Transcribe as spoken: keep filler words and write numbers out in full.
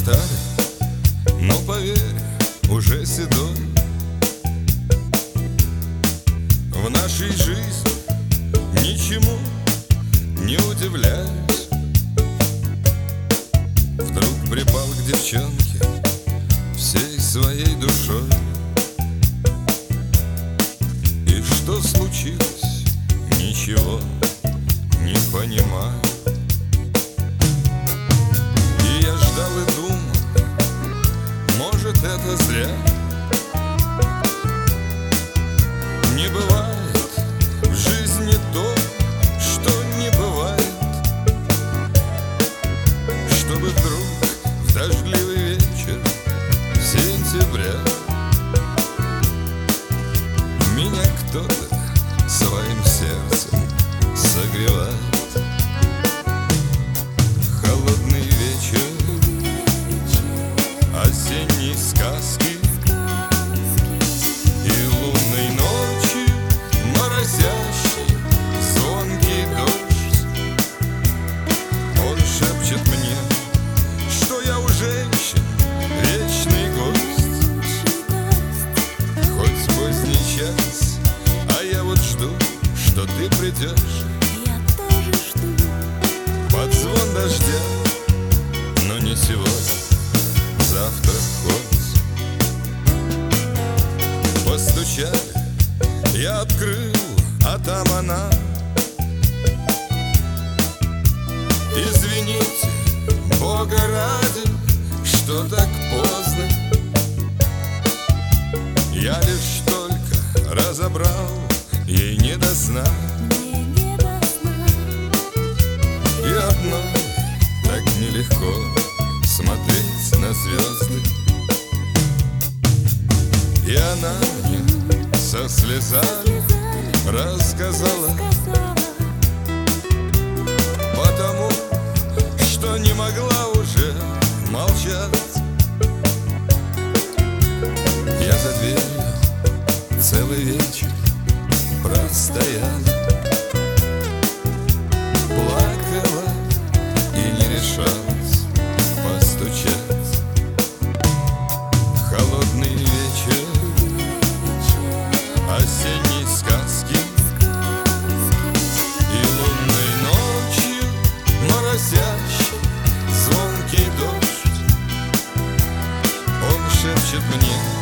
старый, но поверь, уже седой. В нашей жизни ничему не удивляюсь. Вдруг припал к девчонке всей своей душой. И что случилось, ничего не понимаю. И я ждал и думал, может, это зря. Не бывает в жизни то, что не бывает, чтобы вдруг в дождливый вечер сентября меня кто-то своим сердцем согревает. Холодный вечер осенней сказки и лунной ночи моросящий звонкий дождь. Он шепчет мне, что я у женщин вечный гость. Хоть поздний час, а я вот жду, что ты придешь. Я тоже жду. Под звон дождя, но не сегодня, завтра хоть. Постучали, я открыл, а там она. Извините, Бога ради, что так поздно. Я лишь только разобрал, ей не до сна. Мне не до сна. И одной так нелегко смотреть на звезды. И она мне со слезами рассказала, Сказала, потому что не могла уже молчать. Я за дверью целый вечер простояла, плакала и не решалась постучать. Холодный вечер осенней сказки и лунной ночью моросящий звонкий дождь. Он шепчет мне,